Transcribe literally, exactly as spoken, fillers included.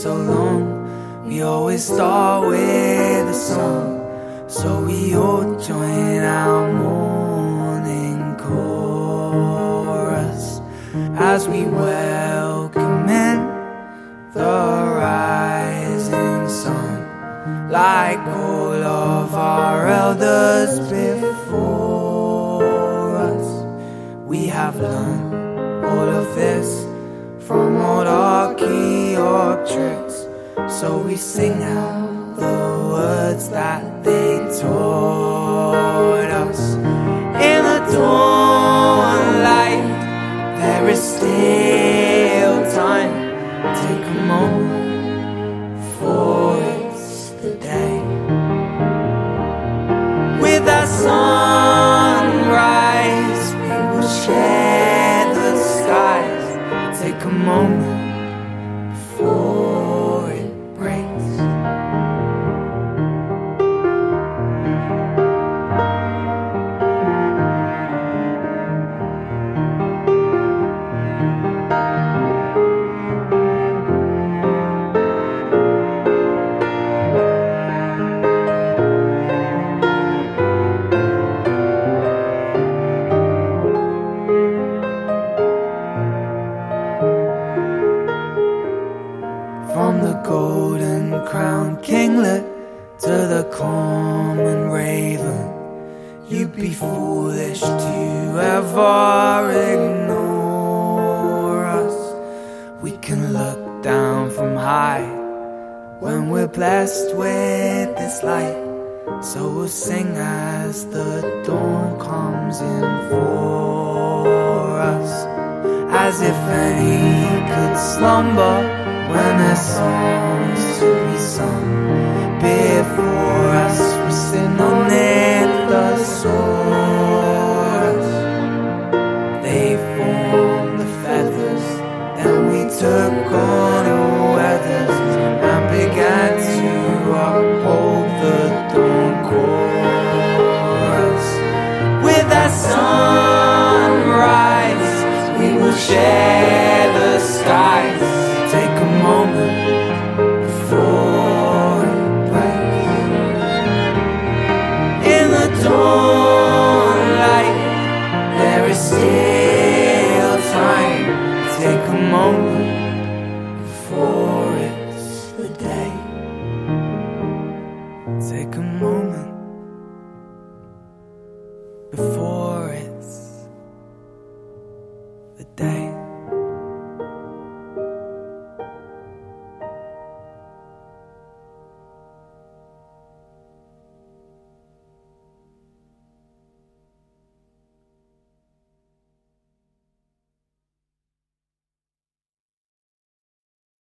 so long. We always start with a song, so we all join our morning chorus as we welcome in the rising sun. Like all of our elders before us, we have learned all of this from old archaeopteryx. So we sing out the words that they taught us. In the dawnlight, there is still time. Take a moment, for it's the day. With that sunrise, we will share the skies. Take a moment before it breaks. From the golden crowned kinglet to the common raven, you'd be foolish to ever ignore us. We can look down from high when we're blessed with this light. So we'll sing as the dawn comes in for us, as if any could slumber when there's songs to be sung.